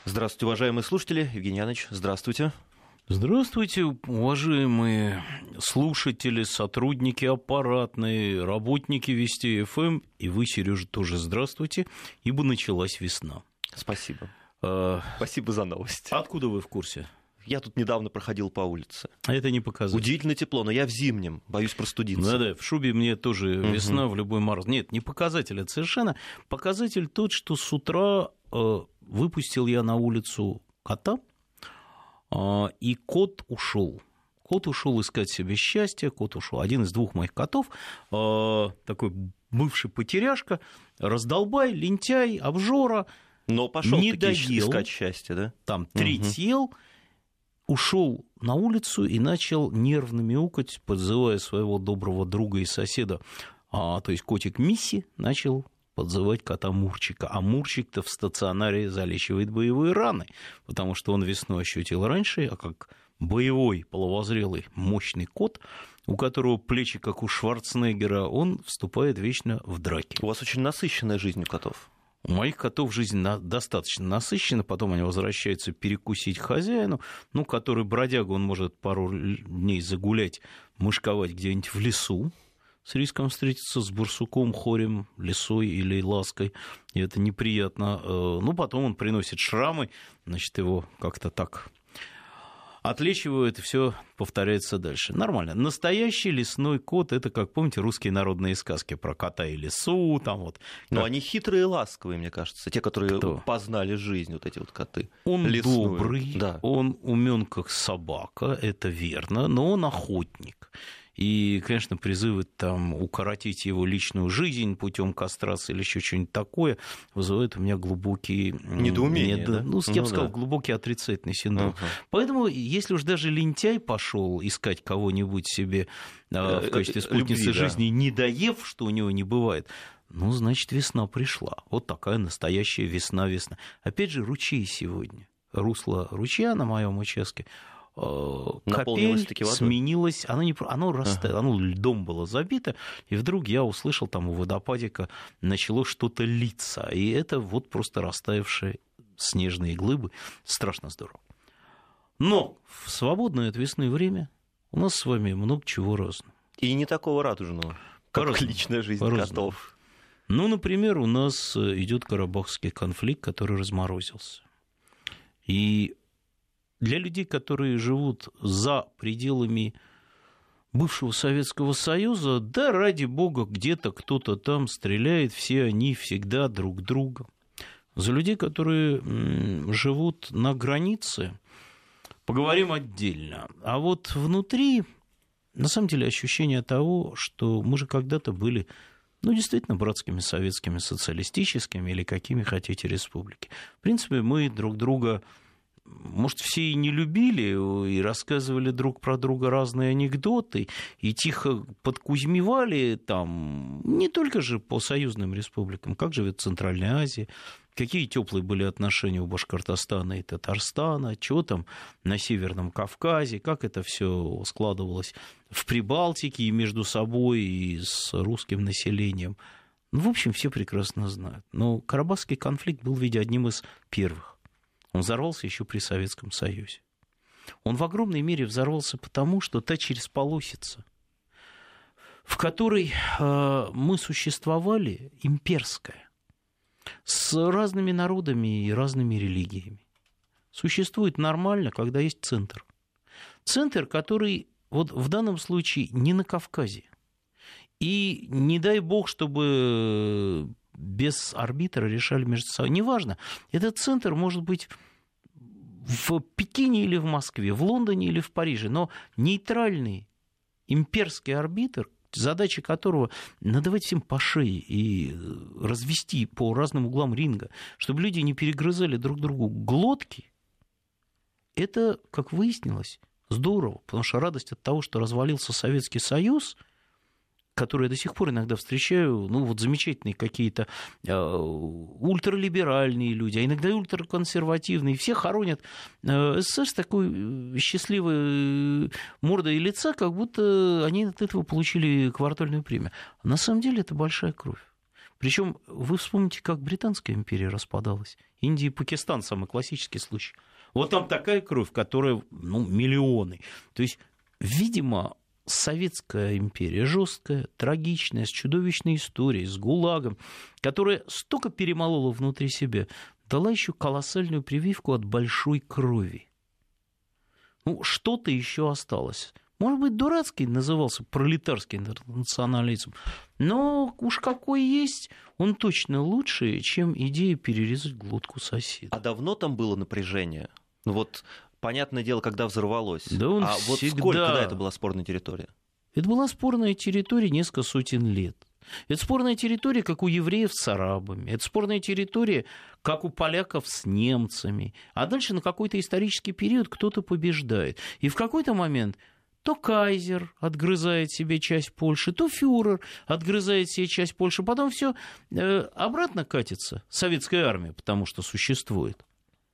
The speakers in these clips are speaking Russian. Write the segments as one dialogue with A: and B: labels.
A: Здравствуйте, уважаемые слушатели. Евгений Яныч, здравствуйте.
B: Здравствуйте, уважаемые слушатели, сотрудники аппаратные, работники Вести ФМ. И вы, Сережа, тоже здравствуйте, ибо началась весна.
A: Спасибо. Спасибо за новость.
B: Откуда вы в курсе?
A: Я тут недавно проходил по улице.
B: Это не показатель.
A: Удивительно тепло, но я в зимнем, боюсь простудиться.
B: Да, в шубе мне тоже весна в любой мороз. Нет, не показатель, это совершенно показатель тот, что с утра выпустил я на улицу кота, и кот ушел. Кот ушел искать себе счастье, кот ушел. Один из двух моих котов, такой бывший потеряшка, раздолбай, лентяй, обжора,
A: но пошел
B: не доел,
A: искать счастье, да?
B: Там треть съел, ушел на улицу и начал нервно мяукать, подзывая своего доброго друга и соседа, то есть котик Мисси, начал подзывать кота Мурчика. А Мурчик-то в стационаре залечивает боевые раны, потому что он весну ощутил раньше, а как боевой, половозрелый, мощный кот, у которого плечи, как у Шварценеггера, он вступает вечно в драки.
A: У вас очень насыщенная жизнь у котов.
B: У моих котов жизнь достаточно насыщена, потом они возвращаются перекусить хозяину, который бродяга, он может пару дней загулять, мышковать где-нибудь в лесу, с риском встретиться с барсуком, хорем, лисой или лаской, и это неприятно. Потом он приносит шрамы, значит, его как-то так отлечивают, и все повторяется дальше. Нормально. Настоящий лесной кот — это, как помните, русские народные сказки про кота и лису. Там вот,
A: но они хитрые и ласковые, мне кажется, те, которые познали жизнь, вот эти вот коты.
B: Он
A: лесную.
B: Добрый,
A: да.
B: Он умен как собака, это верно, но он охотник. И, конечно, призывы там укоротить его личную жизнь путем кастрации или еще что-нибудь такое вызывают у меня глубокие
A: недоумения. Да?
B: Я бы сказал, глубокий отрицательный синдром. Поэтому, если уж даже лентяй пошел искать кого-нибудь себе в качестве спутницы жизни, не доев, что у него не бывает, значит, весна пришла. Вот такая настоящая весна. Опять же, ручей сегодня. Русло ручья на моем участке. Капель сменилась, оно растаяло, оно льдом было забито, и вдруг я услышал, там у водопадика начало что-то литься, и это вот просто растаявшие снежные глыбы, страшно здорово. Но в свободное от весны время у нас с вами много чего разного.
A: И не такого радужного, как личная жизнь котов.
B: Например, у нас идет карабахский конфликт, который разморозился. И для людей, которые живут за пределами бывшего Советского Союза, да, ради бога, где-то кто-то там стреляет, все они всегда друг друга. За людей, которые живут на границе, поговорим отдельно. А вот внутри, на самом деле, ощущение того, что мы же когда-то были, действительно, братскими советскими, социалистическими или какими хотите республики. В принципе, мы друг друга, может, все и не любили, и рассказывали друг про друга разные анекдоты, и тихо подкузмевали там, не только же по союзным республикам, как живет Центральная Азия, какие теплые были отношения у Башкортостана и Татарстана, что там на Северном Кавказе, как это все складывалось в Прибалтике и между собой, и с русским населением. В общем, все прекрасно знают. Но Карабахский конфликт был, видимо, одним из первых. Он взорвался еще при Советском Союзе. Он в огромной мере взорвался потому, что та чересполосица, в которой мы существовали, имперская, с разными народами и разными религиями, существует нормально, когда есть центр. Центр, который вот в данном случае не на Кавказе. И не дай бог, чтобы без арбитра решали между собой. Неважно, этот центр может быть в Пекине или в Москве, в Лондоне или в Париже, но нейтральный имперский арбитр, задача которого надавать всем по шее и развести по разным углам ринга, чтобы люди не перегрызали друг другу глотки, это, как выяснилось, здорово, потому что радость от того, что развалился Советский Союз, которые я до сих пор иногда встречаю, замечательные какие-то ультралиберальные люди, а иногда и ультраконсервативные, все хоронят СССР с такой счастливой мордой лица, как будто они от этого получили квартальную премию. На самом деле это большая кровь. Причем вы вспомните, как Британская империя распадалась. Индия и Пакистан — самый классический случай. Вот там такая кровь, которая, миллионы. То есть, видимо, Советская империя жесткая, трагичная, с чудовищной историей, с ГУЛАГом, которая столько перемолола внутри себя, дала еще колоссальную прививку от большой крови. Что-то еще осталось. Может быть, дурацкий назывался пролетарский интернационализм, но уж какой есть, он точно лучше, чем идея перерезать глотку соседа.
A: А давно там было напряжение? Понятное дело, когда взорвалось.
B: Да
A: всегда... сколько, когда это была спорная территория?
B: Это была спорная территория несколько сотен лет. Это спорная территория, как у евреев с арабами. Это спорная территория, как у поляков с немцами. А дальше на какой-то исторический период кто-то побеждает. И в какой-то момент то кайзер отгрызает себе часть Польши, то фюрер отгрызает себе часть Польши. Потом все обратно катится, советская армия, потому что существует.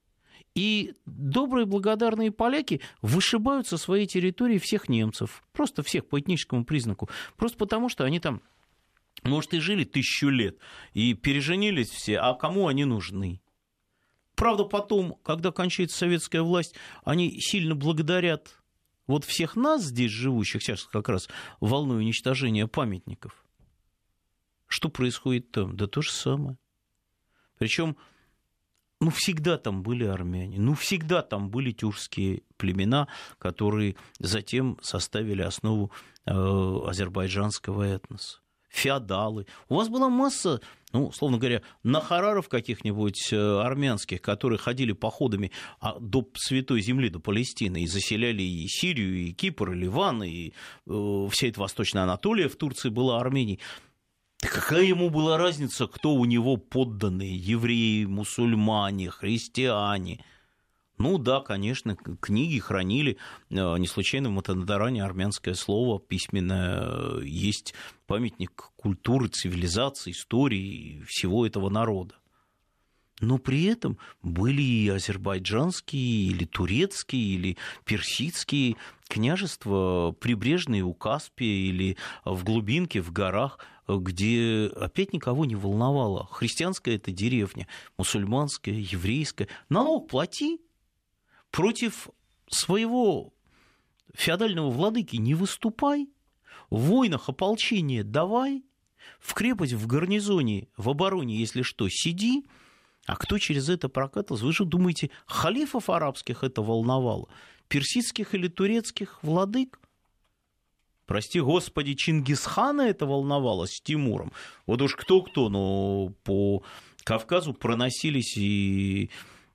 B: И добрые, благодарные поляки вышибают со своей территории всех немцев. Просто всех по этническому признаку. Просто потому, что они там, может, и жили 1000 лет, и переженились все, а кому они нужны? Правда, потом, когда кончается советская власть, они сильно благодарят вот всех нас здесь живущих, сейчас как раз волной уничтожения памятников. Что происходит там? Да то же самое. Причем, всегда там были армяне, всегда там были тюркские племена, которые затем составили основу азербайджанского этноса. Феодалы. У вас была масса, условно говоря, нахараров каких-нибудь армянских, которые ходили походами до Святой Земли, до Палестины, и заселяли и Сирию, и Кипр, и Ливан, и вся эта Восточная Анатолия в Турции была Арменией. Какая ему была разница, кто у него подданные? Евреи, мусульмане, христиане. Да, конечно, книги хранили. Не случайно в Матандаране армянское слово письменное. Есть памятник культуры, цивилизации, истории всего этого народа. Но при этом были и азербайджанские, или турецкие, или персидские княжества, прибрежные у Каспия, или в глубинке, в горах, где опять никого не волновало. Христианская это деревня, мусульманская, еврейская. Налог плати. Против своего феодального владыки не выступай, в войнах ополчение давай, в крепость, в гарнизоне, в обороне, если что, сиди. А кто через это прокатывался? Вы же думаете, халифов арабских это волновало? Персидских или турецких владык? Прости господи, Чингисхана это волновало с Тимуром. Вот уж кто-кто, но по Кавказу проносились и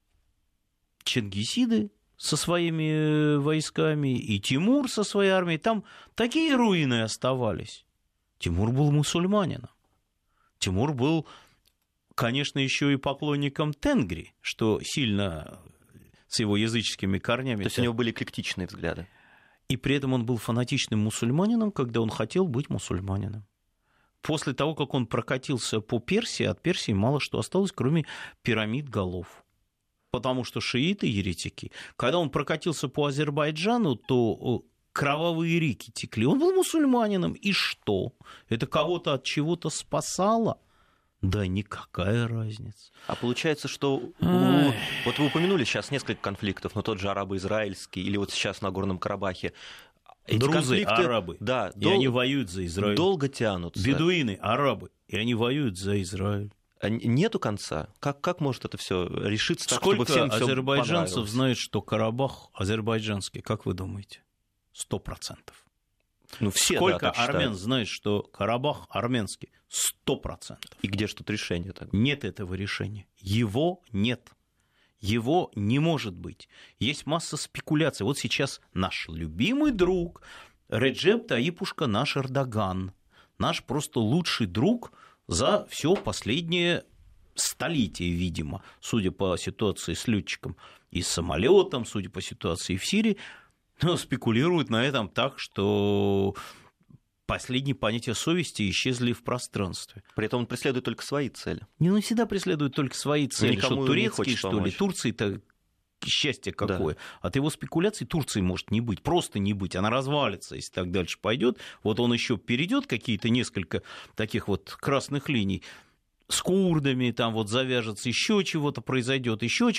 B: чингисиды со своими войсками, и Тимур со своей армией. Там такие руины оставались. Тимур был мусульманином. Тимур был, конечно, еще и поклонником Тенгри, что сильно с его языческими корнями.
A: То есть у него были эклектичные взгляды.
B: И при этом он был фанатичным мусульманином, когда он хотел быть мусульманином. После того, как он прокатился по Персии, от Персии мало что осталось, кроме пирамид голов. Потому что шииты, еретики, когда он прокатился по Азербайджану, то кровавые реки текли. Он был мусульманином. И что? Это кого-то от чего-то спасало? Да никакая разница.
A: А получается, что... Вот вы упомянули сейчас несколько конфликтов, но тот же арабо-израильский, или вот сейчас на Горном Карабахе.
B: Эти друзы, арабы,
A: да,
B: и они воюют за Израиль.
A: Долго тянутся.
B: Бедуины, арабы, и они воюют за Израиль.
A: Нету конца. Как может это все решиться так,
B: чтобы
A: всем
B: все азербайджанцев знают, что Карабах азербайджанский? Как вы думаете? 100%.
A: Все,
B: сколько армян знают, что Карабах армянский? 100%.
A: И где же тут решение тогда?
B: Нет этого решения. Его нет. Его не может быть. Есть масса спекуляций. Вот сейчас наш любимый друг Реджеп Таипушка, наш Эрдоган, наш просто лучший друг за все последнее столетие, видимо, судя по ситуации с летчиком и с самолетом, судя по ситуации в Сирии, но спекулируют на этом так, что последние понятия совести исчезли в пространстве.
A: При этом он преследует только свои цели.
B: Он всегда преследует только свои цели.
A: Никому
B: что турецкие,
A: что
B: ли? Турции-то счастье какое. Да. От его спекуляций Турции может не быть, просто не быть. Она развалится, если так дальше пойдет. Вот он еще перейдет какие-то несколько таких вот красных линий. с курдами там вот завяжется, еще чего-то произойдет,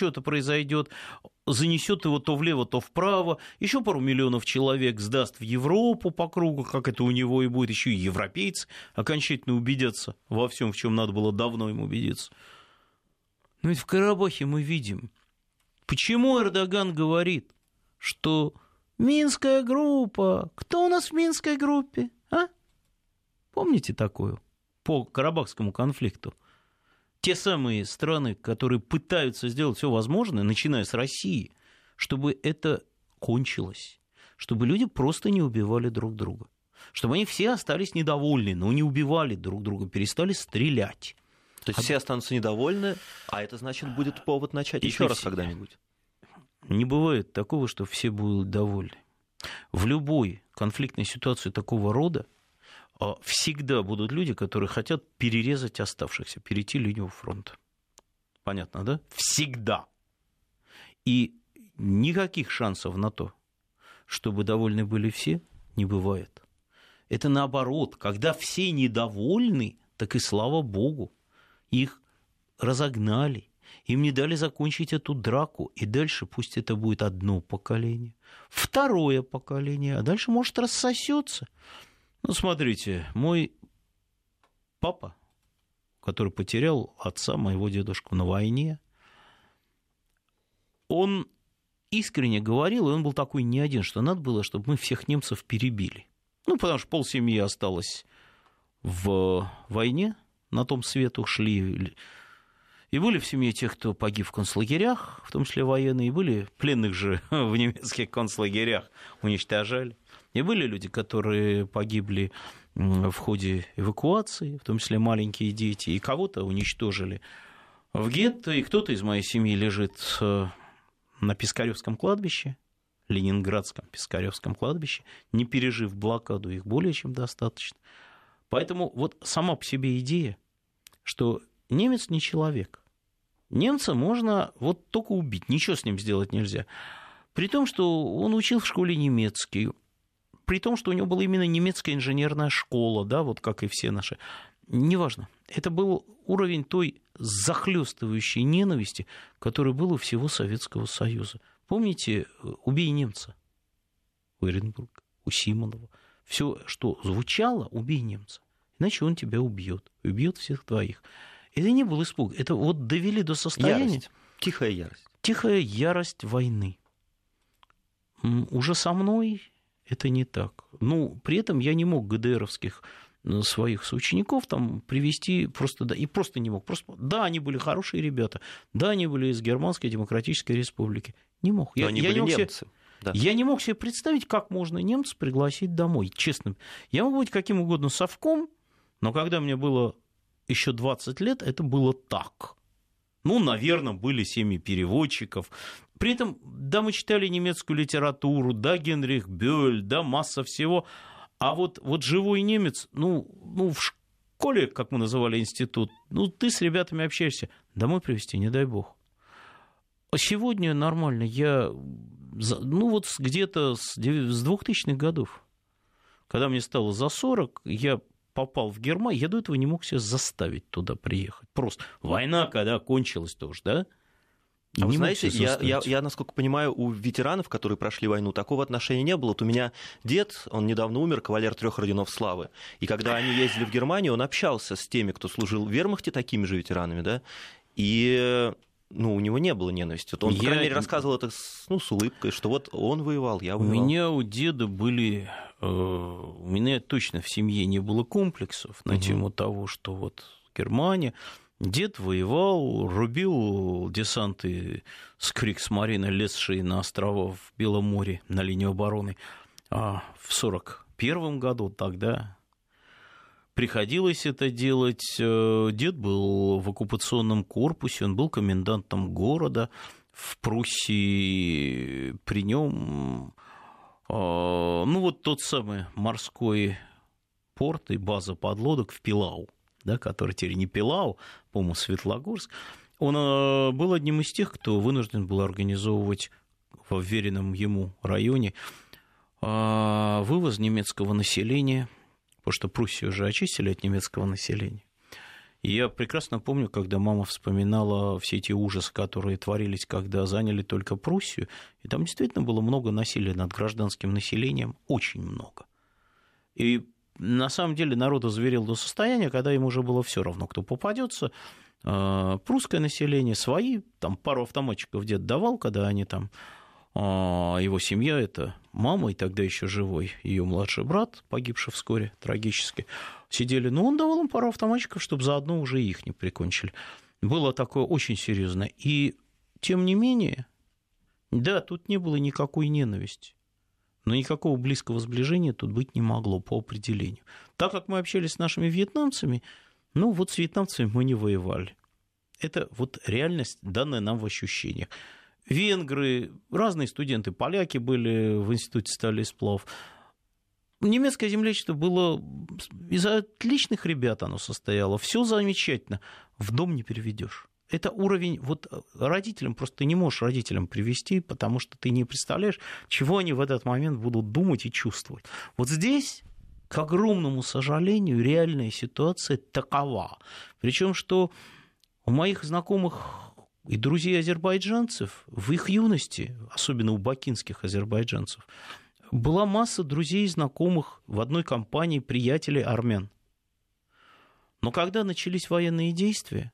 B: занесет его то влево, то вправо, еще пару миллионов человек сдаст в Европу по кругу, как это у него и будет, еще и европейцы окончательно убедятся во всем, в чем надо было давно им убедиться. Но ведь в Карабахе мы видим, почему Эрдоган говорит, что Минская группа, кто у нас в Минской группе, а? Помните такую? По Карабахскому конфликту. Те самые страны, которые пытаются сделать все возможное, начиная с России, чтобы это кончилось, чтобы люди просто не убивали друг друга, чтобы они все остались недовольны, но не убивали друг друга, перестали стрелять.
A: То есть все останутся недовольны, а это значит будет повод начать еще раз когда-нибудь.
B: Не бывает такого, что все будут довольны. В любой конфликтной ситуации такого рода всегда будут люди, которые хотят перерезать оставшихся, перейти линию фронта. Понятно, да? Всегда. И никаких шансов на то, чтобы довольны были все, не бывает. Это наоборот, когда все недовольны, так и слава Богу, их разогнали, им не дали закончить эту драку, и дальше пусть это будет одно поколение, второе поколение, а дальше, может, рассосется. Ну, смотрите, мой папа, который потерял отца, моего дедушку, на войне, он искренне говорил, и он был такой не один, что надо было, чтобы мы всех немцев перебили. Ну, потому что полсемьи осталось в войне, на том свет ушли. И были в семье тех, кто погиб в концлагерях, в том числе военные, и были пленных же в немецких концлагерях, уничтожали. И были люди, которые погибли в ходе эвакуации, в том числе маленькие дети, и кого-то уничтожили в гетто, и кто-то из моей семьи лежит на Пискаревском кладбище, Ленинградском Пискаревском кладбище, не пережив блокаду, их более чем достаточно. Поэтому вот сама по себе идея, что немец не человек. Немца можно вот только убить, ничего с ним сделать нельзя. При том, что он учил в школе немецкий, при том, что у него была именно немецкая инженерная школа, да, вот как и все наши. Неважно. Это был уровень той захлестывающей ненависти, который был у всего Советского Союза. Помните «Убей немца» у Эренбурга, у Симонова? Все, что звучало, убей немца, иначе он тебя убьет всех твоих. Это не был испуг, это вот довели до состояния...
A: Ярость. Тихая ярость.
B: Тихая ярость войны. Уже со мной это не так. Ну, при этом я не мог ГДРовских своих соучеников там привести просто, да, и просто не мог. Просто, да, они были хорошие ребята, да, они были из Германской Демократической Республики. Не мог.
A: Но они были немцы.
B: Да. Я не мог себе представить, как можно немца пригласить домой, честно. Я мог быть каким угодно совком, но когда мне было еще 20 лет, это было так. Ну, наверное, были семьи переводчиков. При этом, да, мы читали немецкую литературу, да, Генрих Бёль, да, масса всего. А вот живой немец, ну, в школе, как мы называли институт, ну, ты с ребятами общаешься, домой привезти, не дай бог. А сегодня нормально, я, ну, вот где-то с 2000-х годов, когда мне стало за 40, я попал в Германию, я до этого не мог себя заставить туда приехать. Просто война, когда кончилась тоже, да?
A: А вы знаете, я, насколько понимаю, у ветеранов, которые прошли войну, такого отношения не было. Вот у меня дед, он недавно умер, кавалер 3 орденов славы. И когда они ездили в Германию, он общался с теми, кто служил в вермахте, такими же ветеранами, да, и... Ну, у него не было ненависти. Вот он, по крайней мере, рассказывал это с улыбкой, что вот он воевал, я воевал.
B: У меня, у деда были... У меня точно в семье не было комплексов на тему того, что вот Германия... Дед воевал, рубил десанты с Криксмарина, лезшие на острова в Белом море на линию обороны. А в 1941 году тогда... Приходилось это делать. Дед был в оккупационном корпусе, он был комендантом города. В Пруссии при нем, ну вот тот самый морской порт и база подлодок в Пилау, да, который теперь не Пилау, по-моему, Светлогорск, он был одним из тех, кто вынужден был организовывать в уверенном ему районе вывоз немецкого населения, потому что Пруссию уже очистили от немецкого населения. И я прекрасно помню, когда мама вспоминала все эти ужасы, которые творились, когда заняли только Пруссию, и там действительно было много насилия над гражданским населением, очень много. И на самом деле народ озверел до состояния, когда им уже было все равно, кто попадется. Прусское население свои, там пару автоматчиков дед давал, когда они там, его семья, это мама и тогда еще живой ее младший брат, погибший вскоре трагически, сидели, но он давал им пару автоматчиков, чтобы заодно уже их не прикончили. Было такое очень серьезно. И тем не менее, да, тут не было никакой ненависти. Но никакого близкого сближения тут быть не могло по определению. Так как мы общались с нашими вьетнамцами, ну вот с вьетнамцами мы не воевали. Это вот реальность, данная нам в ощущениях. Венгры, разные студенты, поляки были в институте стали и сплав. Немецкое землячество было из отличных ребят, оно состояло. Все замечательно. В дом не переведешь. Это уровень, вот родителям, просто ты не можешь родителям привести, потому что ты не представляешь, чего они в этот момент будут думать и чувствовать. Вот здесь, к огромному сожалению, реальная ситуация такова. Причем, что у моих знакомых и друзей азербайджанцев в их юности, особенно у бакинских азербайджанцев, была масса друзей и знакомых в одной компании, приятелей армян. Но когда начались военные действия,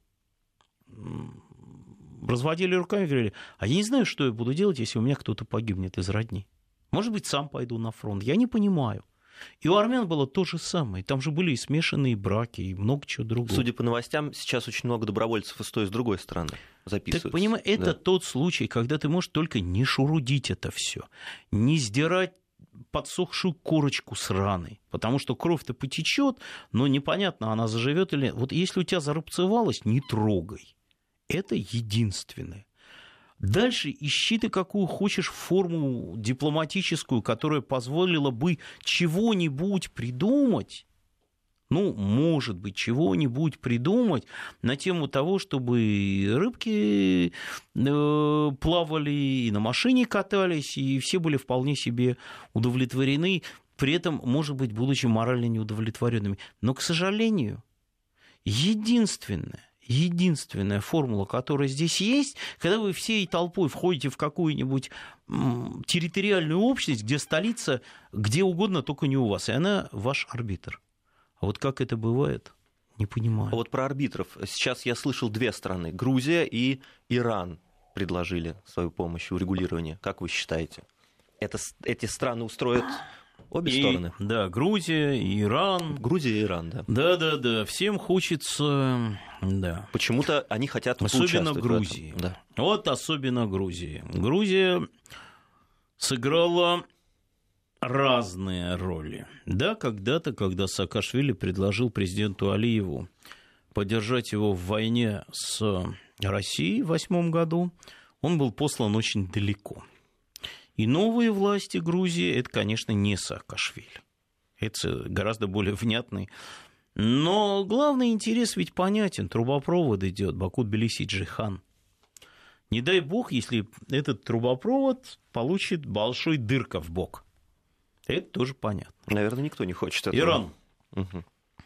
B: разводили руками и говорили, а я не знаю, что я буду делать, если у меня кто-то погибнет из родни. Может быть, сам пойду на фронт. Я не понимаю. И у армян было то же самое. Там же были и смешанные браки, и много чего другого.
A: Судя по новостям, сейчас очень много добровольцев и с той, и с другой стороны записываются.
B: Так, понимаешь, это тот случай, когда ты можешь только не шурудить это все, не сдирать подсохшую корочку с раны, потому что кровь-то потечет, но непонятно, она заживет или нет. Вот если у тебя зарубцевалось, не трогай. Это единственное. Дальше ищи ты какую хочешь форму дипломатическую, которая позволила бы чего-нибудь придумать, ну, может быть, чего-нибудь придумать на тему того, чтобы рыбки плавали, и на машине катались, и все были вполне себе удовлетворены, при этом, может быть, будучи морально неудовлетворенными. Но, к сожалению, единственная формула, которая здесь есть, когда вы всей толпой входите в какую-нибудь территориальную общность, где столица, где угодно, только не у вас, и она ваш арбитр. А вот как это бывает, не понимаю.
A: А вот про арбитров. Сейчас я слышал две страны. Грузия и Иран предложили свою помощь в урегулировании. Как вы считаете? Эти страны устроят обе стороны?
B: Да, Грузия, Иран.
A: Грузия и Иран, да.
B: Да. Всем хочется... Да.
A: Почему-то они хотят
B: особенно Грузии.
A: Да.
B: Вот особенно Грузии. Грузия сыграла разные роли. Да, когда-то, когда Саакашвили предложил президенту Алиеву поддержать его в войне с Россией в 2008 году, он был послан очень далеко. И новые власти Грузии, это, конечно, не Саакашвили. Это гораздо более внятный. Но главный интерес ведь понятен. Трубопровод идет Баку-Тбилиси-Джейхан. Не дай бог, если этот трубопровод получит большой дырка в бок. Это тоже понятно.
A: Наверное, никто не хочет этого.
B: Иран. Угу.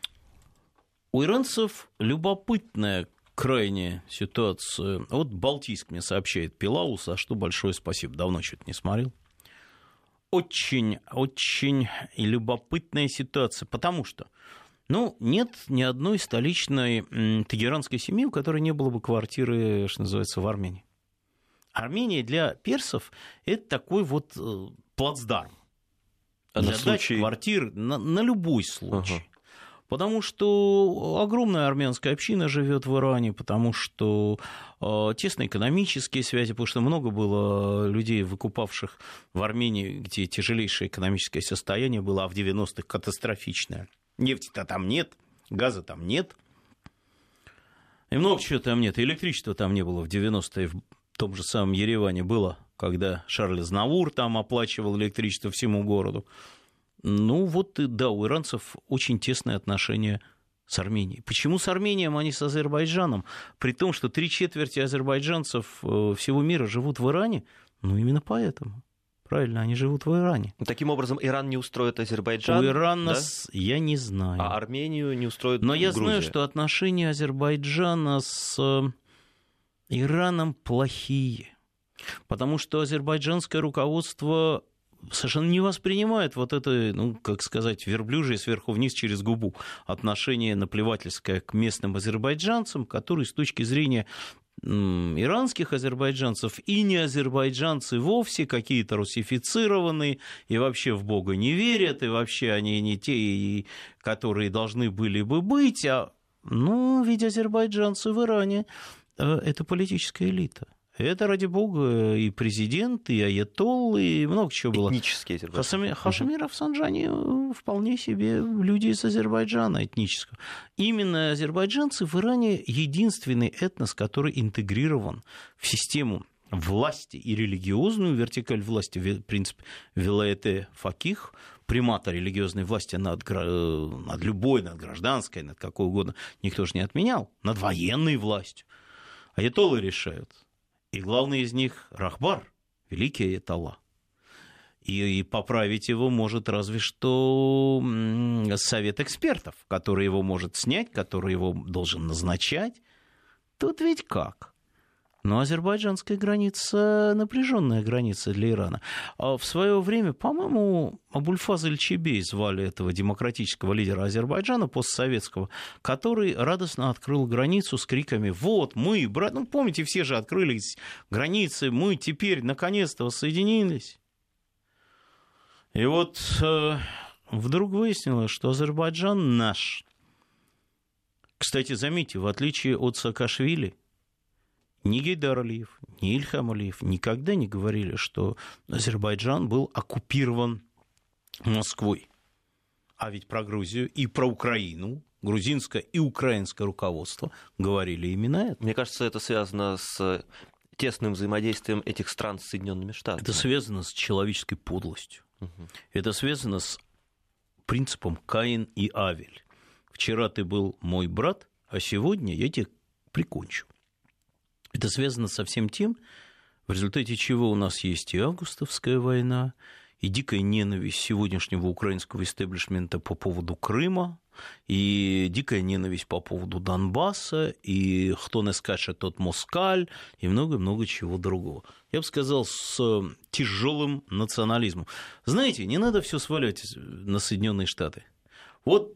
B: У иранцев любопытная крайняя ситуация. Вот Балтийск мне сообщает Пилаус, а что большое спасибо. Давно что-то не смотрел. Очень любопытная ситуация, потому что нет ни одной столичной тегеранской семьи, у которой не было бы квартиры, что называется, в Армении. Армения для персов – это такой вот плацдарм. Для сдачи квартир на любой случай. Ага. Потому что огромная армянская община живет в Иране, потому что тесные экономические связи, потому что много было людей, выкупавших в Армении, где тяжелейшее экономическое состояние было, а в 90-х катастрофичное. Нефти-то там нет, газа там нет, и много чего там нет. Электричества там не было в 90-е, в том же самом Ереване было, когда Шарль Азнавур там оплачивал электричество всему городу. Ну вот, да, у иранцев очень тесные отношения с Арменией. Почему с Арменией, а не с Азербайджаном? При том, что 3/4 азербайджанцев всего мира живут в Иране, именно поэтому. правильно, они живут в Иране.
A: Таким образом, Иран не устроит Азербайджан?
B: У Ирана,
A: да?
B: Я не знаю.
A: А Армению не устроит
B: Но я
A: Грузия?
B: знаю, что отношения Азербайджана с Ираном плохие. Потому что азербайджанское руководство совершенно не воспринимает вот это, верблюжье сверху вниз через губу отношение наплевательское к местным азербайджанцам, которые с точки зрения иранских азербайджанцев и не азербайджанцы вовсе, какие-то русифицированные, и вообще в Бога не верят, и вообще они не те, которые должны были бы быть. Ведь азербайджанцы в Иране – это политическая элита. Это, ради бога, и президент, и аятоллы, и много чего было.
A: Этнические азербайджанцы.
B: Хашеми Рафсанджани вполне себе люди из Азербайджана этнического. Именно азербайджанцы в Иране единственный этнос, который интегрирован в систему власти и религиозную вертикаль власти, принцип вилаяте факих, примата религиозной власти над любой, над гражданской, над какой угодно, никто же не отменял, над военной властью. Аятоллы решают. И главный из них – Рахбар, великий аятолла. И поправить его может разве что совет экспертов, который его может снять, который его должен назначать. Тут ведь как? Но азербайджанская граница – напряженная граница для Ирана. А в свое время, по-моему, Абульфаз Эльчебей звали этого демократического лидера Азербайджана, постсоветского, который радостно открыл границу с криками «Вот мы, брат!» Помните, все же открыли границы, мы теперь наконец-то воссоединились. И вот вдруг выяснилось, что Азербайджан наш. Кстати, заметьте, в отличие от Саакашвили, ни Гейдар Алиев, ни Ильхам Алиев никогда не говорили, что Азербайджан был оккупирован Москвой. А ведь про Грузию и про Украину грузинское и украинское руководство говорили именно это.
A: Мне кажется, это связано с тесным взаимодействием этих стран с Соединенными Штатами.
B: Это связано с человеческой подлостью. Это связано с принципом Каин и Авель. Вчера ты был мой брат, а сегодня я тебя прикончу. Это связано со всем тем, в результате чего у нас есть и августовская война, и дикая ненависть сегодняшнего украинского истеблишмента по поводу Крыма, и дикая ненависть по поводу Донбасса, и кто не скачет, тот москаль, и много-много чего другого. Я бы сказал, с тяжелым национализмом. Знаете, не надо все свалять на Соединенные Штаты. Вот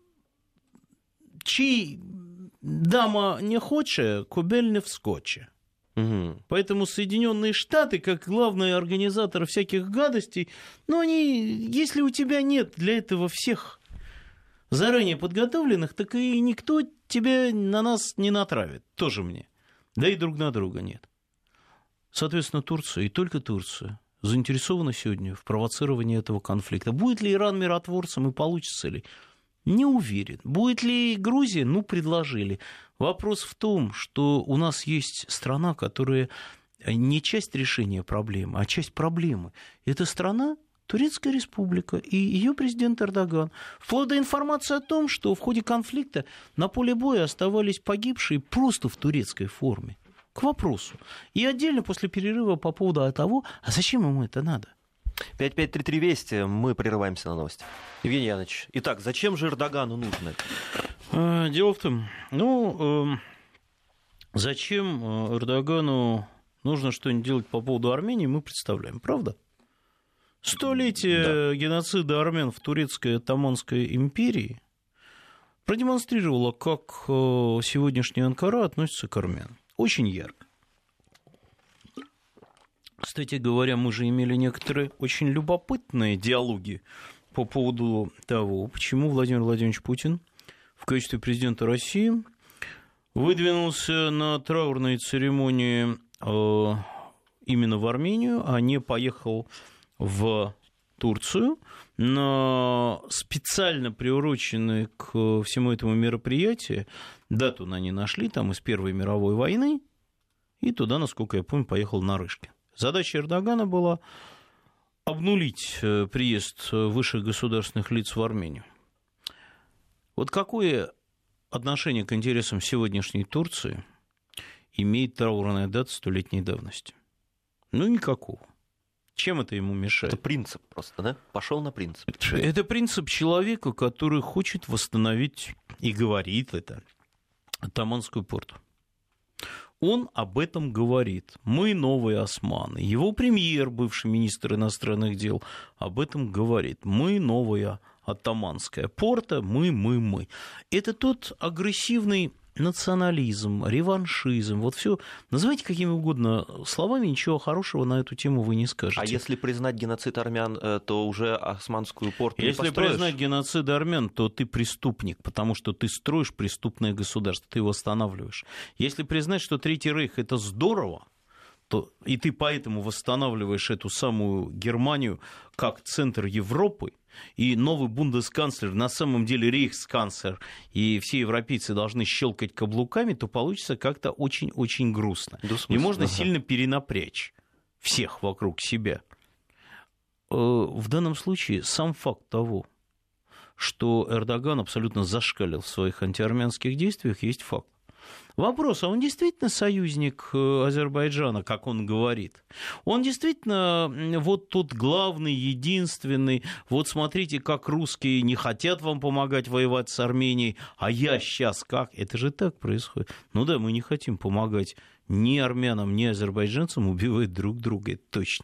B: чьи дама не хоче, кубель не вскоче. Поэтому Соединенные Штаты, как главный организатор всяких гадостей, если у тебя нет для этого всех заранее подготовленных, так и никто тебя на нас не натравит. Тоже мне. Да и друг на друга нет. Соответственно, Турция, и только Турция, заинтересована сегодня в провоцировании этого конфликта. Будет ли Иран миротворцем и получится ли? Не уверен. Будет ли Грузия? Предложили. Вопрос в том, что у нас есть страна, которая не часть решения проблемы, а часть проблемы. Это страна Турецкая республика и ее президент Эрдоган. Вплоть до информации о том, что в ходе конфликта на поле боя оставались погибшие просто в турецкой форме. К вопросу. И отдельно после перерыва по поводу того, а зачем ему это надо?
A: 5533 Вести, мы прерываемся на новости. Евгений Янович, итак, зачем же Эрдогану нужно это?
B: Дело в том, зачем Эрдогану нужно что-нибудь делать по поводу Армении, мы представляем, правда? Столетие геноцида армян в Турецкой Оттоманской империи продемонстрировало, как сегодняшняя Анкара относится к армянам. Очень ярко. Кстати говоря, мы же имели некоторые очень любопытные диалоги по поводу того, почему Владимир Владимирович Путин в качестве президента России выдвинулся на траурные церемонии именно в Армению, а не поехал в Турцию на специально приуроченные к всему этому мероприятию. Дату они нашли там из Первой мировой войны, и туда, насколько я помню, поехал Нарышкин. Задача Эрдогана была обнулить приезд высших государственных лиц в Армению. Вот какое отношение к интересам сегодняшней Турции имеет траурная дата столетней давности? Никакого. Чем это ему мешает?
A: Это принцип просто, да? Пошел на принцип.
B: Это принцип человека, который хочет восстановить, и говорит это, Таманскую порт. Он об этом говорит. Мы новые османы. Его премьер, бывший министр иностранных дел, об этом говорит. Мы новая Оттаманская порта, мы. Это тот агрессивный национализм, реваншизм, вот все. Называйте какими угодно словами, ничего хорошего на эту тему вы не скажете.
A: А если признать геноцид армян, то уже Османскую порту не построишь?
B: Если признать геноцид армян, то ты преступник, потому что ты строишь преступное государство, ты его останавливаешь. Если признать, что Третий Рейх – это здорово, то и ты поэтому восстанавливаешь эту самую Германию как центр Европы, и новый бундесканцлер на самом деле рейхсканцлер, и все европейцы должны щелкать каблуками, то получится как-то очень-очень грустно. И можно сильно перенапрячь всех вокруг себя. В данном случае сам факт того, что Эрдоган абсолютно зашкалил в своих антиармянских действиях, есть факт. Вопрос, а он действительно союзник Азербайджана, как он говорит? Он действительно вот тот главный, единственный, вот смотрите, как русские не хотят вам помогать воевать с Арменией, а я сейчас как? Это же так происходит. Ну да, мы не хотим помогать ни армянам, ни азербайджанцам убивать друг друга, это точно.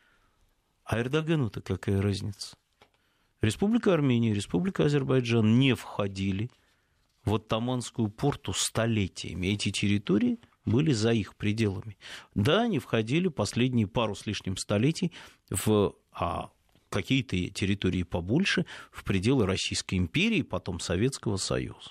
B: А Эрдогану-то какая разница? Республика Армения, Республика Азербайджан не входили в Оттаманскую порту столетиями. Эти территории были за их пределами. Да, они входили последние пару с лишним столетий в какие-то территории побольше, в пределы Российской империи, потом Советского Союза.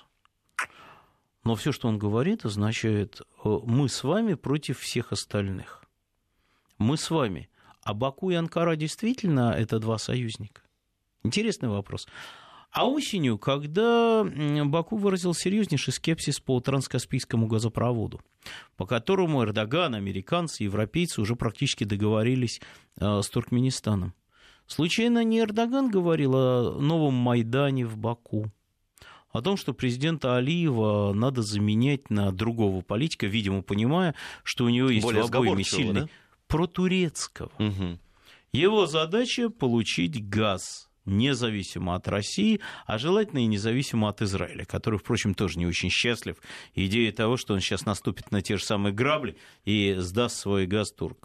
B: Но все, что он говорит, означает, мы с вами против всех остальных. Мы с вами. А Баку и Анкара действительно это два союзника? Интересный вопрос. А осенью, когда Баку выразил серьезнейший скепсис по транскаспийскому газопроводу, по которому Эрдоган, американцы, европейцы уже практически договорились с Туркменистаном. Случайно не Эрдоган говорил о новом Майдане в Баку, о том, что президента Алиева надо заменять на другого политика, видимо, понимая, что у него есть в обоими сильный, да? Протурецкого. Угу. Его задача – получить газ, независимо от России, а желательно и независимо от Израиля, который, впрочем, тоже не очень счастлив идеей того, что он сейчас наступит на те же самые грабли и сдаст свой газ туркам.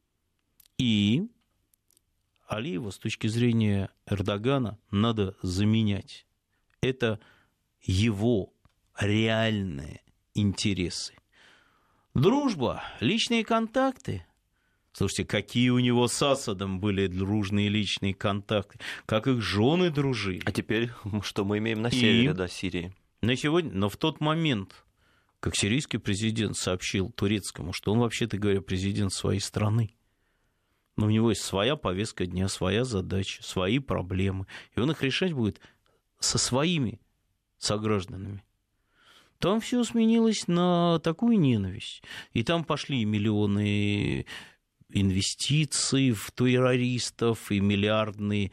B: И Алиева, с точки зрения Эрдогана, надо заменять. Это его реальные интересы. Дружба, личные контакты. Слушайте, какие у него с Асадом были дружные личные контакты, как их жены дружили.
A: А теперь что мы имеем на севере, Сирии?
B: На сегодня, но в тот момент, как сирийский президент сообщил турецкому, что он, вообще-то говоря, президент своей страны, но у него есть своя повестка дня, своя задача, свои проблемы, и он их решать будет со своими согражданами. Там все сменилось на такую ненависть, и там пошли миллионы инвестиций в террористов и миллиардные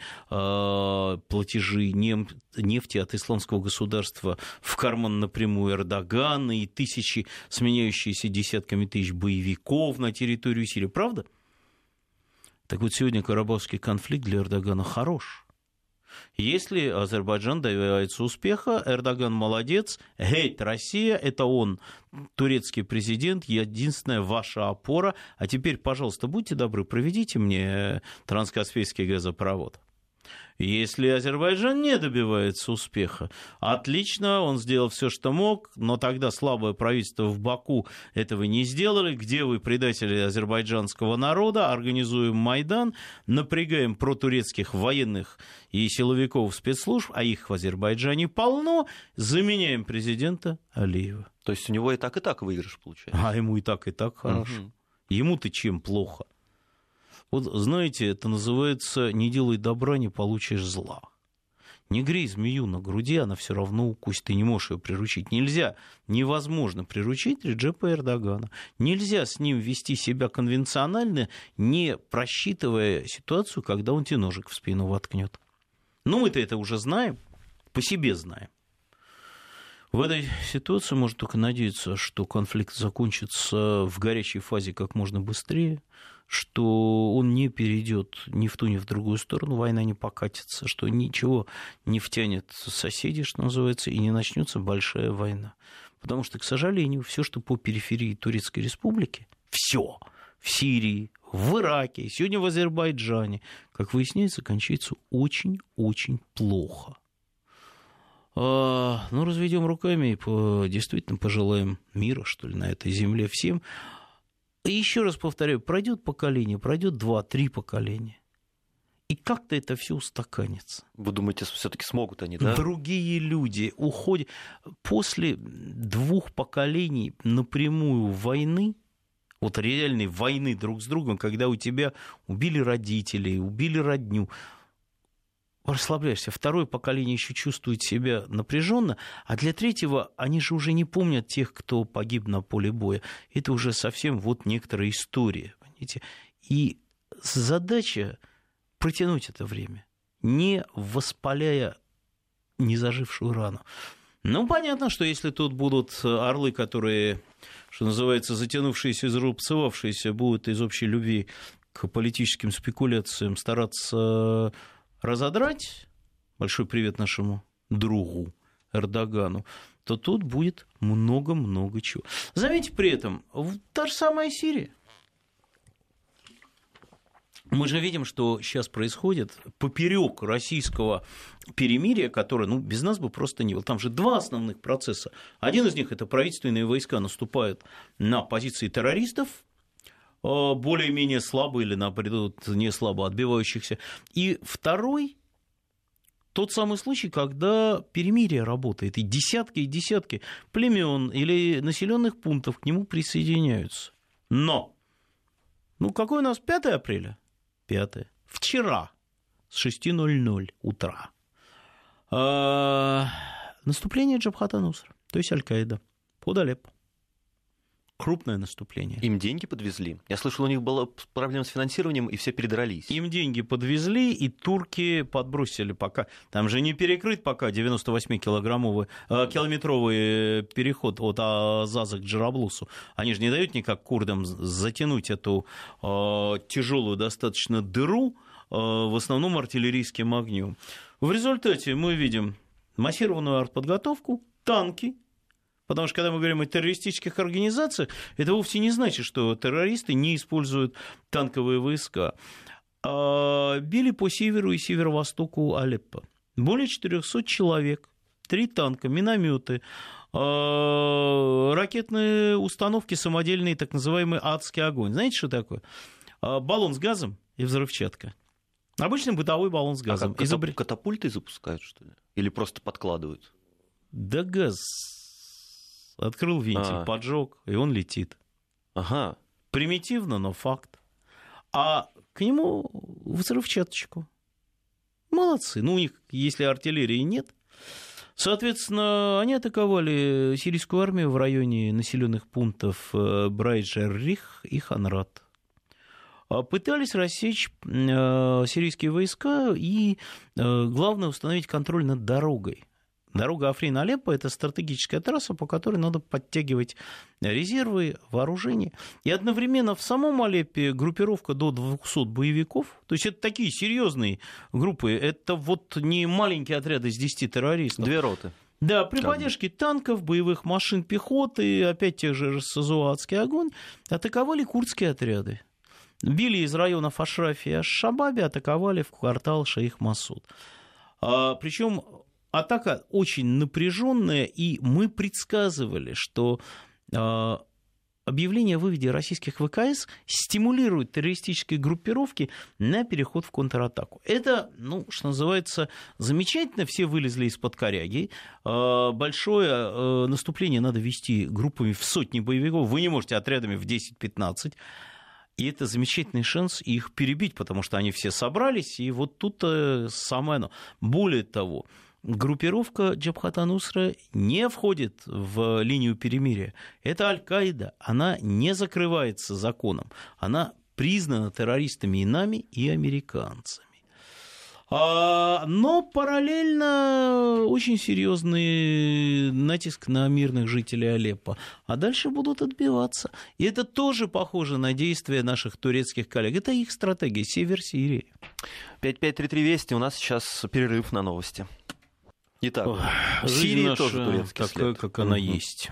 B: платежи нефти от исламского государства в карман напрямую Эрдогана и тысячи, сменяющиеся десятками тысяч боевиков на территорию Сирии. Правда? Так вот, сегодня карабахский конфликт для Эрдогана хорош. Если Азербайджан добивается успеха, Эрдоган молодец, геть Россия, это он, турецкий президент, единственная ваша опора. А теперь, пожалуйста, будьте добры, проведите мне транскаспийский газопровод. Если Азербайджан не добивается успеха, отлично, он сделал все, что мог, но тогда слабое правительство в Баку этого не сделали. Где вы, предатели азербайджанского народа? Организуем Майдан, напрягаем протурецких военных и силовиков спецслужб, а их в Азербайджане полно, заменяем президента Алиева.
A: То есть у него и так выигрыш получается?
B: А ему и так хорошо. Угу. Ему-то чем плохо? Вот, знаете, это называется «не делай добра, не получишь зла». Не грей змею на груди, она все равно укусит, ты не можешь ее приручить. Нельзя, невозможно приручить Реджепа Эрдогана. Нельзя с ним вести себя конвенционально, не просчитывая ситуацию, когда он тебе ножик в спину воткнет. Ну, мы-то это уже знаем, по себе знаем. В этой ситуации можно только надеяться, что конфликт закончится в горячей фазе как можно быстрее. что он не перейдет ни в ту, ни в другую сторону, война не покатится, что ничего не втянет соседи, что называется, и не начнется большая война. Потому что, к сожалению, все, что по периферии Турецкой Республики, все в Сирии, в Ираке, сегодня в Азербайджане, как выясняется, кончается очень-очень плохо. Разведем руками и действительно пожелаем мира, что ли, на этой земле всем. И еще раз повторяю, пройдет поколение, пройдет 2-3 поколения. И как-то это все устаканится.
A: Вы думаете, все-таки смогут они, да?
B: Другие люди уходят. После 2 поколений напрямую войны, вот реальной войны друг с другом, когда у тебя убили родителей, убили родню, расслабляешься. 2 поколение еще чувствует себя напряженно, а для 3-го они же уже не помнят тех, кто погиб на поле боя. Это уже совсем вот некоторая история. Понимаете? И задача протянуть это время, не воспаляя незажившую рану. Понятно, что если тут будут орлы, которые, что называется, затянувшиеся, зарубцевавшиеся, будут из общей любви к политическим спекуляциям стараться разодрать, большой привет нашему другу Эрдогану, то тут будет много-много чего. Заметьте при этом, та же самая Сирия. Мы же видим, что сейчас происходит поперек российского перемирия, которое, без нас бы просто не было. Там же 2 основных процесса. Один из них – это правительственные войска наступают на позиции террористов, более-менее слабо или, наоборот, не слабо отбивающихся. И второй – тот самый случай, когда перемирие работает, и десятки племен или населенных пунктов к нему присоединяются. Но, какой у нас 5 апреля? 5. Вчера с 6:00 утра наступление Джабхат ан-Нусра, то есть Аль-Каида, под Алеппо. Крупное наступление.
A: Им деньги подвезли? Я слышал, у них была проблема с финансированием, и все передрались.
B: Им деньги подвезли, и турки подбросили пока. Там же не перекрыт пока 98-километровый переход от Азаза к Джараблусу. Они же не дают никак курдам затянуть эту тяжелую достаточно дыру, в основном артиллерийским огнем. В результате мы видим массированную артподготовку, танки. Потому что, когда мы говорим о террористических организациях, это вовсе не значит, что террористы не используют танковые войска. Били по северу и северо-востоку Алеппо. Более 400 человек, 3 танка, минометы, ракетные установки, самодельный так называемый адский огонь. Знаете, что такое? Баллон с газом и взрывчатка. Обычный бытовой баллон с газом.
A: Катапульты запускают, что ли? Или просто подкладывают?
B: Да газ... Открыл вентиль, поджег, и он летит.
A: Ага.
B: Примитивно, но факт. А к нему взрывчаточку. Молодцы. У них, если артиллерии нет, соответственно, они атаковали сирийскую армию в районе населенных пунктов Брайджер-Рих и Ханрат. Пытались рассечь сирийские войска и, главное, установить контроль над дорогой. Дорога Африн-Алеппо – это стратегическая трасса, по которой надо подтягивать резервы, вооружение. И одновременно в самом Алеппе группировка до 200 боевиков. То есть это такие серьезные группы. Это вот не маленькие отряды из 10 террористов.
A: 2 роты.
B: Да, при поддержке танков, боевых машин пехоты, опять тех же РСЗО «Адский огонь», атаковали курдские отряды. Били из районов Ашрафи и Аш-Шабаби, атаковали в квартал Шейх Масуд. Причем атака очень напряженная, и мы предсказывали, что объявление о выводе российских ВКС стимулирует террористические группировки на переход в контратаку. Это, что называется, замечательно, все вылезли из-под коряги. Большое наступление надо вести группами в сотни боевиков, вы не можете отрядами в 10-15. И это замечательный шанс их перебить, потому что они все собрались, и вот тут самое оно. Более того, группировка Джабхат ан-Нусра не входит в линию перемирия. Это Аль-Каида. Она не закрывается законом. Она признана террористами и нами, и американцами. Но параллельно очень серьезный натиск на мирных жителей Алеппо. А дальше будут отбиваться. И это тоже похоже на действия наших турецких коллег. Это их стратегия. Север Сирии.
A: 5533 Вести. У нас сейчас перерыв на новости. Итак, в Сирии тоже турецкий
B: такая,
A: след.
B: как она есть.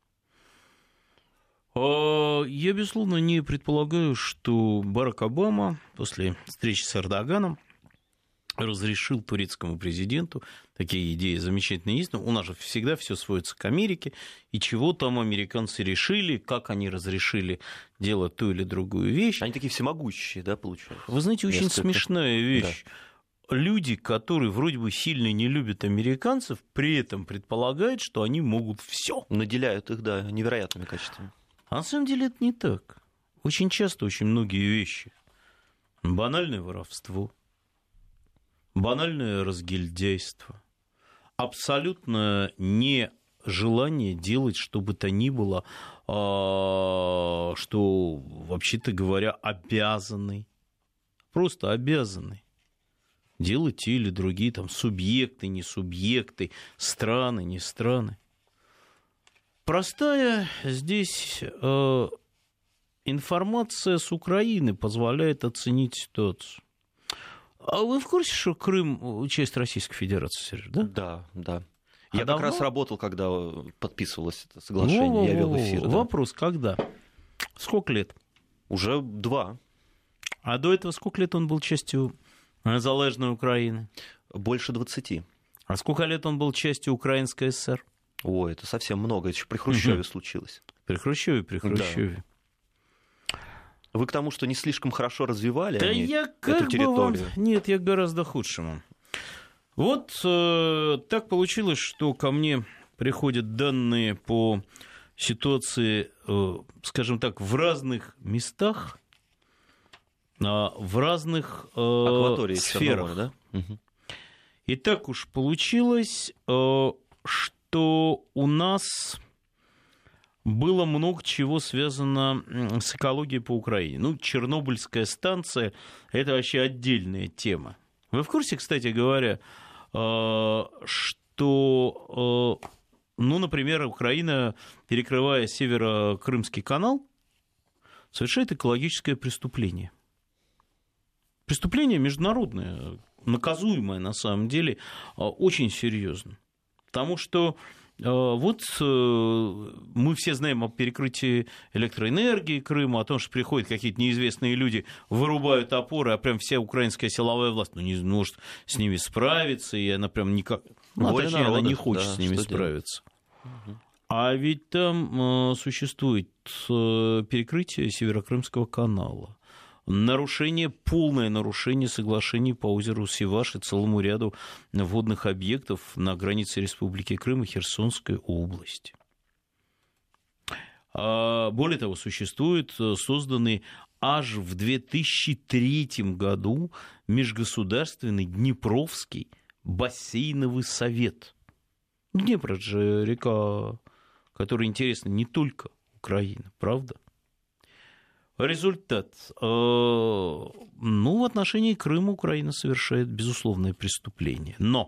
B: Я, безусловно, не предполагаю, что Барак Обама после встречи с Эрдоганом разрешил турецкому президенту, такие идеи замечательные есть, но у нас же всегда все сводится к Америке, и чего там американцы решили, как они разрешили делать ту или другую вещь.
A: Они такие всемогущие, да, получается?
B: Вы знаете, очень смешная вещь. Да. Люди, которые вроде бы сильно не любят американцев, при этом предполагают, что они могут все.
A: Наделяют их, да, невероятными качествами.
B: А на самом деле это не так. Очень часто очень многие вещи. Банальное воровство, банальное разгильдяйство, абсолютно нежелание делать что бы то ни было, что, вообще-то говоря, обязаны, просто обязаны делать те или другие там, субъекты, не субъекты, страны, не страны. Простая здесь информация с Украины позволяет оценить ситуацию. А вы в курсе, что Крым часть Российской Федерации, Сереж, да?
A: Да. Я как раз работал, когда подписывалось это соглашение, я вел эфир.
B: Вопрос, когда? Сколько лет?
A: Уже 2.
B: А до этого сколько лет он был частью незалежной Украины?
A: Больше 20.
B: А сколько лет он был частью Украинской ССР?
A: Ой, это совсем много, это еще при Хрущеве случилось.
B: При Хрущеве. Да.
A: Вы к тому, что не слишком хорошо развивали эту территорию?
B: Нет, я к гораздо худшему. Вот так получилось, что ко мне приходят данные по ситуации, скажем так, в разных местах, в разных сферах.
A: Черноморья, да? Угу.
B: И так уж получилось, что у нас было много чего связано с экологией по Украине. Ну, Чернобыльская станция – это вообще отдельная тема. Вы в курсе, кстати говоря, что, например, Украина, перекрывая Северо-Крымский канал, совершает экологическое преступление. Преступление международное, наказуемое на самом деле, очень серьезно. Потому что вот мы все знаем о перекрытии электроэнергии Крыма, о том, что приходят какие-то неизвестные люди, вырубают опоры, а прям вся украинская силовая власть не может с ними справиться, и она прям никак... точнее, она не хочет с ними справиться. Угу. А ведь там существует перекрытие Северокрымского канала. Полное нарушение соглашений по озеру Севаш и целому ряду водных объектов на границе Республики Крым и Херсонской области. Более того, существует созданный аж в 2003 году Межгосударственный Днепровский бассейновый совет. Днепр – это же река, которая интересна не только Украине, правда? Результат. В отношении Крыма Украина совершает безусловное преступление. Но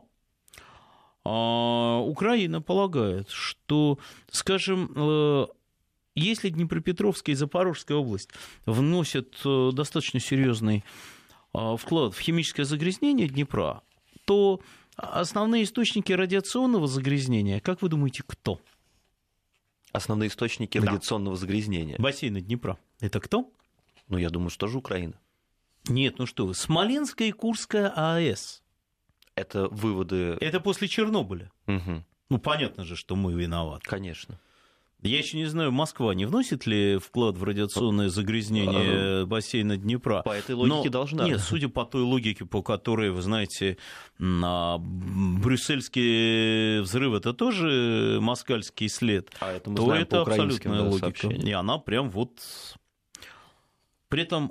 B: Украина полагает, что, скажем, если Днепропетровская и Запорожская область вносят достаточно серьезный вклад в химическое загрязнение Днепра, то основные источники радиационного загрязнения, как вы думаете, кто?
A: Основные источники радиационного загрязнения.
B: Бассейны Днепра. Это кто?
A: Я думаю, что тоже Украина.
B: Нет, что вы. Смоленская и Курская АЭС.
A: Это выводы...
B: Это после Чернобыля.
A: Угу.
B: Понятно же, что мы виноваты.
A: Конечно.
B: Я еще не знаю, Москва не вносит ли вклад в радиационное загрязнение бассейна Днепра?
A: По этой логике должна.
B: Нет, судя по той логике, по которой, вы знаете, брюссельские взрывы – это тоже москальский след,
A: это мы знаем
B: это
A: по
B: абсолютная логика.
A: Сообщениям.
B: И она прям вот... При этом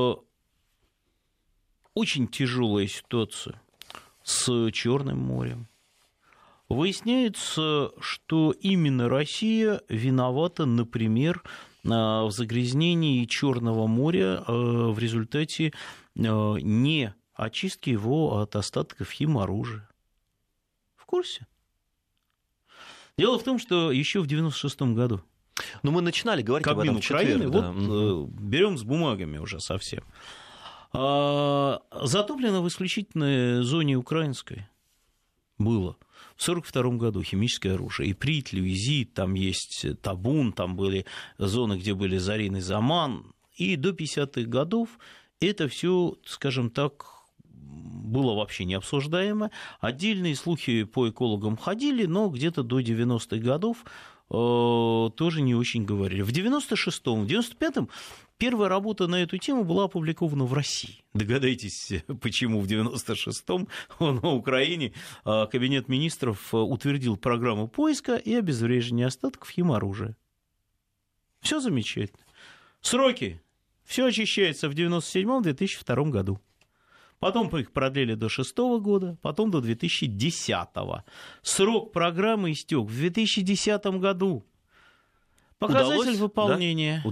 B: очень тяжелая ситуация с Черным морем. Выясняется, что именно Россия виновата, например, в загрязнении Черного моря в результате не очистки его от остатков химоружия. В курсе? Дело в том, что еще в 1996 году
A: мы начинали говорить об этом в
B: Украины,
A: четверг. Да.
B: Берем с бумагами уже совсем. Затоплено в исключительной зоне украинской было в 1942 году химическое оружие. И Прит, Люизит, там есть Табун, там были зоны, где были Зарин и Заман. И до 50-х годов это все, скажем так, было вообще необсуждаемо. Отдельные слухи по экологам ходили, но где-то до 90-х годов тоже не очень говорили. В 96-м, в 95-м первая работа на эту тему была опубликована в России. Догадайтесь, почему в 96-м на Украине Кабинет министров утвердил программу поиска и обезвреживания остатков химоружия. Все замечательно. Сроки. Все очищается в 97-2002 году. Потом их продлили до 2006 года, потом до 2010. Срок программы истек в 2010 году. Показатель выполнения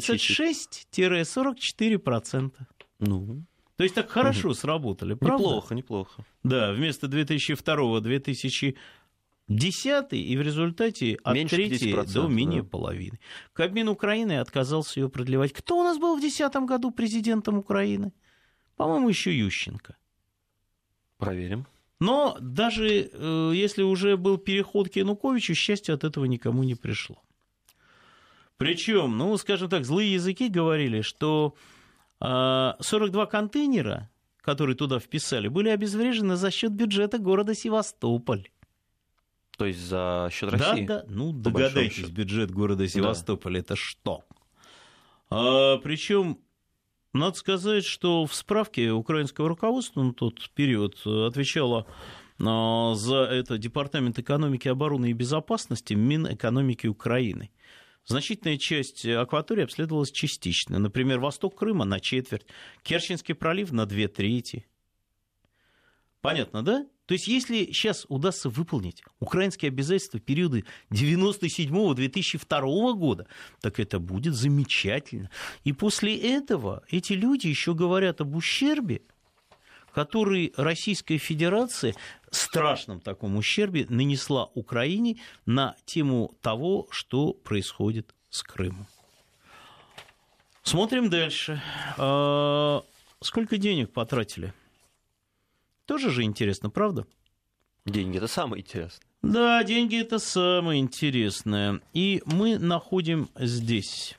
B: 36-44%. То есть так хорошо сработали, правда?
A: Неплохо.
B: Да, вместо 2002-2010, и в результате от трети до менее половины. Кабмин Украины отказался ее продлевать. Кто у нас был в 2010 году президентом Украины? По-моему, еще Ющенко.
A: Проверим.
B: Но даже если уже был переход к Януковичу, счастья от этого никому не пришло. Причем, скажем так, злые языки говорили, что 42 контейнера, которые туда вписали, были обезврежены за счет бюджета города Севастополь.
A: То есть за счет России?
B: Да. Догадайтесь, бюджет города Севастополь это что? Причем надо сказать, что в справке украинского руководства на тот период отвечало за это Департамент экономики, обороны и безопасности Минэкономики Украины. Значительная часть акватории обследовалась частично. Например, восток Крыма на четверть, Керченский пролив на 2/3. Понятно, да? То есть, если сейчас удастся выполнить украинские обязательства периода 1997-2002 года, так это будет замечательно. И после этого эти люди еще говорят об ущербе, который Российская Федерация, страшном таком ущербе, нанесла Украине на тему того, что происходит с Крымом. Смотрим дальше. Сколько денег потратили? Тоже же интересно, правда?
A: Деньги – это самое интересное.
B: Да, деньги – это самое интересное. И мы находим здесь,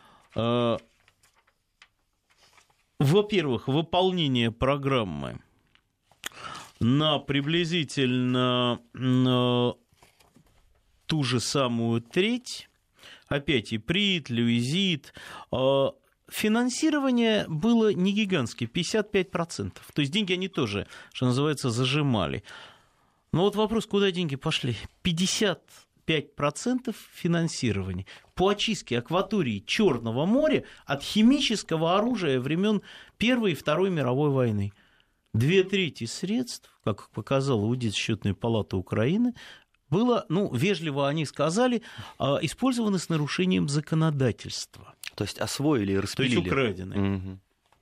B: во-первых, выполнение программы на приблизительно ту же самую треть. Опять и Прит, Люизит. Финансирование было не гигантское, 55%. То есть деньги они тоже, что называется, зажимали. Но вот вопрос, куда деньги пошли? 55% финансирования по очистке акватории Черного моря от химического оружия времен Первой и Второй мировой войны. 2/3 средств, как показала аудит Счетной палаты Украины, было, вежливо они сказали, использовано с нарушением законодательства.
A: То есть освоили и распилили.
B: То есть украдены. Угу.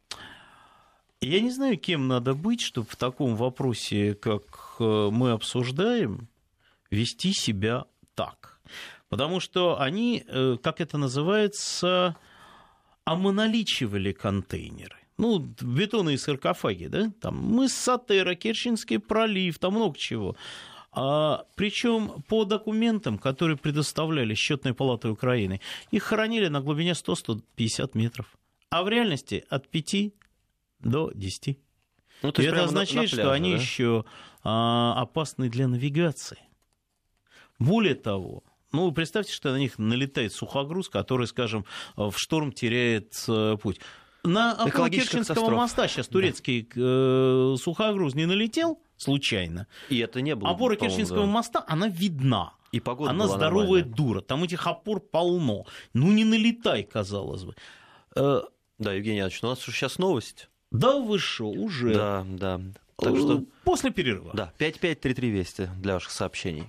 B: Я не знаю, кем надо быть, чтобы в таком вопросе, как мы обсуждаем, вести себя так. Потому что они, как это называется, омоналичивали контейнеры. Бетонные саркофаги, да? Там мыс Сатера, Керченский пролив, там много чего. Причем по документам, которые предоставляли Счетной палатой Украины, их хоронили на глубине 100-150 метров. А в реальности от 5 до 10. И это означает, на пляже, что они еще опасны для навигации. Более того, представьте, что на них налетает сухогруз, который, скажем, в шторм теряет путь. На опору Керченского моста сейчас турецкий сухогруз не налетел случайно.
A: И это не было.
B: Опора Керченского моста, она видна.
A: И погода
B: она
A: была
B: здоровая
A: нормальная.
B: дура. Там этих опор полно. Не налетай, казалось бы.
A: Да, Евгений Иванович, у нас сейчас новость.
B: Да вы что, уже?
A: Да. Так что...
B: После перерыва.
A: Да, 5533 Вести для ваших сообщений.